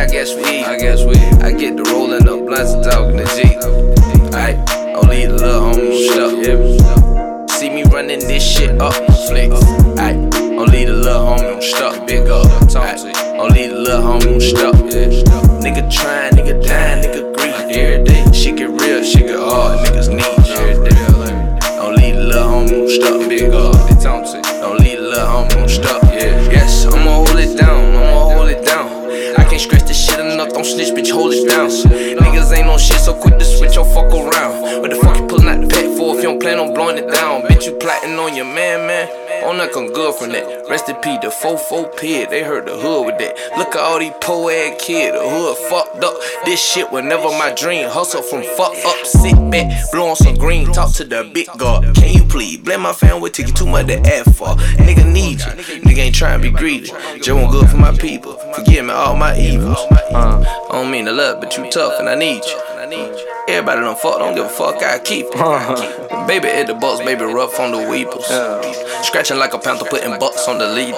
I guess we. I get the rolling up blunts and talking to G. Ayy, don't leave the little homie stuck. See me running this shit up, flex. Ayy, don't leave the little homie stuck. Big up, ayy, don't leave the little homie stuck. Nigga trying, nigga dying, nigga grieve every day. Shit get real, shit get hard, niggas need every day. Don't leave the little homie stuck. Big up, don't leave the little homie stuck. Yes, I'ma hold it down, I can't stress this shit enough, don't snitch, bitch, hold it down. Niggas ain't on shit, so quick to switch your fuck around. What the fuck you pulling out the pack for if you don't plan on blowing it down? Bitch, you plotting on your man. On that come good from that. Rest in peace, the 4-4 pig, they hurt the hood with that. Look at all these po-ass kids, the hood fucked up. This shit was never my dream. Hustle from fuck up, sit back, blow on some green, talk to the big god. Can you please blame my fan with ticket too much to ask for? Nigga need you, nigga ain't trying to be greedy. Just want good for my people, forgive me all my evils. I don't mean to love, but you tough and I need you. Everybody done fuck, don't give a fuck, I keep it. Baby at the box, baby rough on the weepers. Scratching like a panther, putting bucks on the leaders.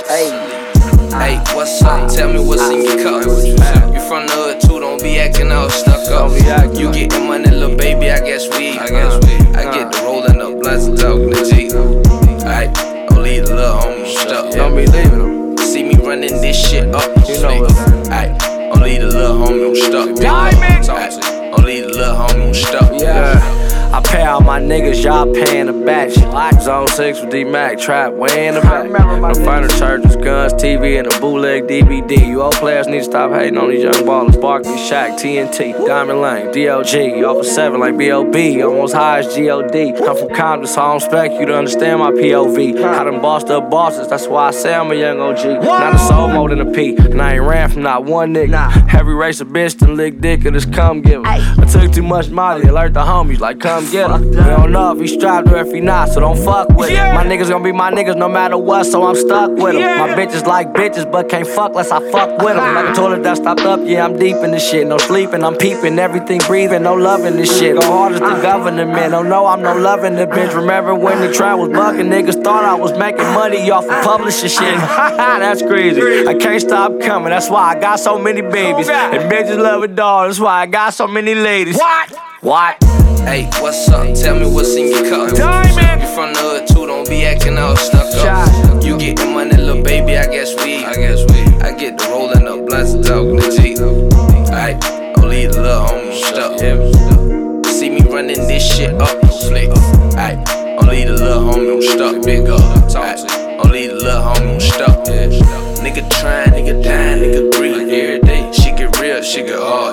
Hey, what's up? Tell me what's in your cup. You from the hood too, don't be acting all stuck up. You getting money, little baby, I guess we. I get the rolling up blunts and talking to G. Ayy, don't leave the little homie stuck. Don't be leaving them. See me running this shit up. You know it. Ayy, don't leave the little homie stuck. Don't leave the little homie stuck. I pay all my niggas, y'all paying the batch. Zone 6 with D-Mac, trap way in the back. No final charges, guns, TV, and a bootleg DVD. You old players need to stop hating on these young ballers. Barkley, Shaq, TNT, Diamond Lane, DLG. Off of 7 like B.O.B. Almost high as G.O.D. I'm from Compton, so I don't expect you to understand my POV. I done bossed up bosses, that's why I say I'm a young OG. Not a soul more than a P, and I ain't ran from not one nigga. Every race of bitch to lick dick or just come give 'em. I took too much Molly, alert the homies like come get 'em. We don't know if he strapped or if he not, so don't fuck with him. My niggas gon' be my niggas no matter what, so I'm stuck with them. My bitches like bitches, but can't fuck less I fuck with them. Like a toilet that stopped up, yeah, I'm deep in this shit. No sleeping, I'm peeping, everything breathing, no loving this shit. Go hard as the government, don't know I'm no loving the bitch. Remember when the trend was bucking, niggas thought I was making money off of publishing shit. That's crazy. I can't stop coming, that's why I got so many babies. And bitches love a dog, that's why I got so many ladies. What? Hey, what's up? Tell me what's in your cup. You from the hood too, don't be acting all stuck up. You getting money, little baby, I guess we. I get the rolling up blunts and talking to G. Ayy, don't leave the little homie stuck. See me running this shit up, flick. Ayy, don't leave the little homie stuck. Big up, ayy, don't leave the little homie stuck. Nigga trying, nigga dying, nigga grieve every day. Shit get real, shit get hard.